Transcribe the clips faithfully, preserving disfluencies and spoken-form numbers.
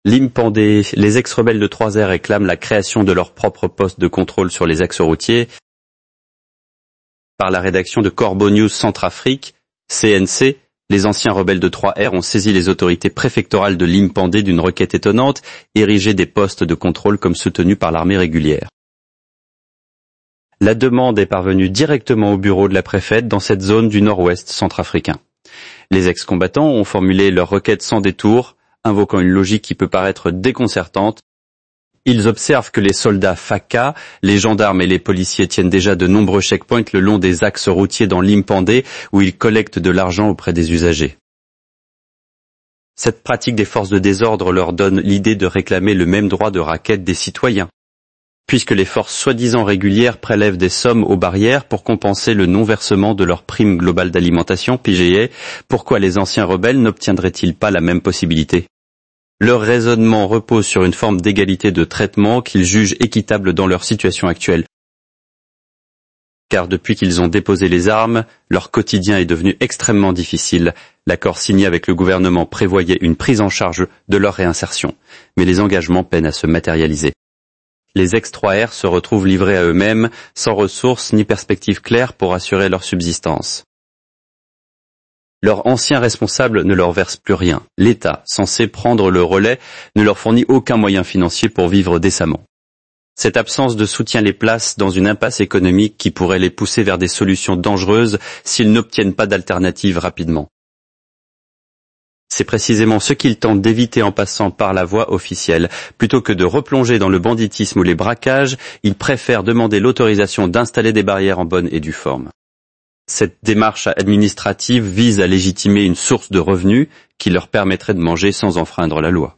Limpandé, les ex-rebelles de trois R réclament la création de leur propre poste de contrôle sur les axes routiers. Par la rédaction de Corbeau News Centrafrique, C N C, les anciens rebelles de trois R ont saisi les autorités préfectorales de Limpandé d'une requête étonnante, ériger des postes de contrôle comme soutenus par l'armée régulière. La demande est parvenue directement au bureau de la préfète dans cette zone du nord-ouest centrafricain. Les ex-combattants ont formulé leur requête sans détour, invoquant une logique qui peut paraître déconcertante. Ils observent que les soldats F A C A, les gendarmes et les policiers tiennent déjà de nombreux checkpoints le long des axes routiers dans Limpandé où ils collectent de l'argent auprès des usagers. Cette pratique des forces de désordre leur donne l'idée de réclamer le même droit de raquette des citoyens. Puisque les forces soi-disant régulières prélèvent des sommes aux barrières pour compenser le non-versement de leur prime globale d'alimentation, P G A, pourquoi les anciens rebelles n'obtiendraient-ils pas la même possibilité ? Leur raisonnement repose sur une forme d'égalité de traitement qu'ils jugent équitable dans leur situation actuelle. Car depuis qu'ils ont déposé les armes, leur quotidien est devenu extrêmement difficile. L'accord signé avec le gouvernement prévoyait une prise en charge de leur réinsertion, mais les engagements peinent à se matérialiser. Les ex trois R se retrouvent livrés à eux-mêmes, sans ressources ni perspectives claires pour assurer leur subsistance. Leurs anciens responsables ne leur versent plus rien. L'État, censé prendre le relais, ne leur fournit aucun moyen financier pour vivre décemment. Cette absence de soutien les place dans une impasse économique qui pourrait les pousser vers des solutions dangereuses s'ils n'obtiennent pas d'alternative rapidement. C'est précisément ce qu'ils tentent d'éviter en passant par la voie officielle. Plutôt que de replonger dans le banditisme ou les braquages, ils préfèrent demander l'autorisation d'installer des barrières en bonne et due forme. Cette démarche administrative vise à légitimer une source de revenus qui leur permettrait de manger sans enfreindre la loi.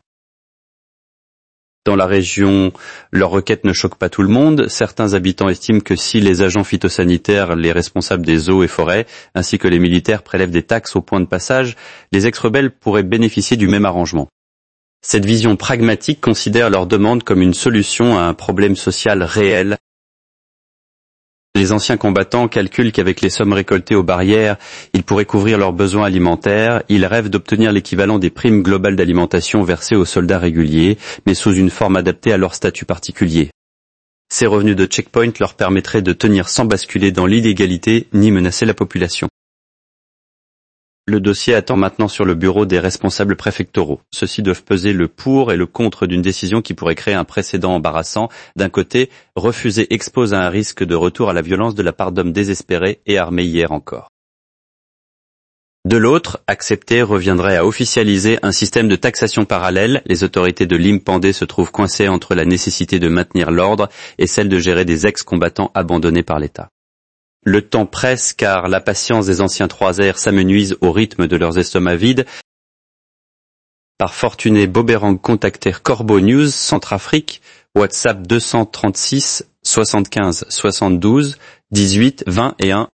Dans la région, leur requête ne choque pas tout le monde. Certains habitants estiment que si les agents phytosanitaires, les responsables des eaux et forêts, ainsi que les militaires prélèvent des taxes au point de passage, les ex-rebelles pourraient bénéficier du même arrangement. Cette vision pragmatique considère leur demande comme une solution à un problème social réel. Les anciens combattants calculent qu'avec les sommes récoltées aux barrières, ils pourraient couvrir leurs besoins alimentaires. Ils rêvent d'obtenir l'équivalent des primes globales d'alimentation versées aux soldats réguliers, mais sous une forme adaptée à leur statut particulier. Ces revenus de checkpoint leur permettraient de tenir sans basculer dans l'illégalité ni menacer la population. Le dossier attend maintenant sur le bureau des responsables préfectoraux. Ceux-ci doivent peser le pour et le contre d'une décision qui pourrait créer un précédent embarrassant. D'un côté, refuser expose à un risque de retour à la violence de la part d'hommes désespérés et armés hier encore. De l'autre, accepter reviendrait à officialiser un système de taxation parallèle. Les autorités de Limpandé se trouvent coincées entre la nécessité de maintenir l'ordre et celle de gérer des ex-combattants abandonnés par l'État. Le temps presse car la patience des anciens trois R s'amenuise au rythme de leurs estomacs vides. Par fortuné Boberang contactèrent Corbeau News Centrafrique, WhatsApp deux cent trente-six soixante-quinze soixante-douze dix-huit vingt et un.